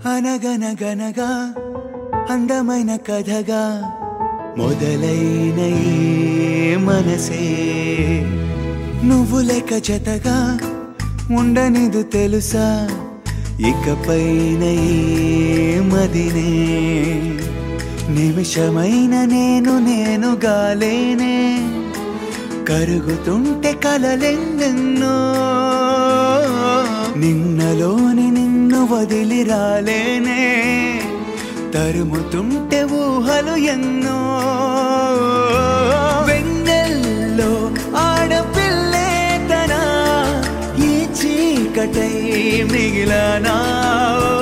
అనగనగనగా అందమైన కథగా మొదలైన ఈ మనసే నువ్వు లేక జతగా ఉండనిదు తెలుసా ఇకపైన ఈ మదినే నిమిషమైన నేను గాలేనే కరుగుతుంటే కలలెన్నెన్నో నిన్నలోని నిన్ను వదిలి రాలేనే తరుముతుంటే ఊహలు ఎన్నో వెన్నెల్లో ఆడపిల్లే తన ఈ చీకటై మిగిలనా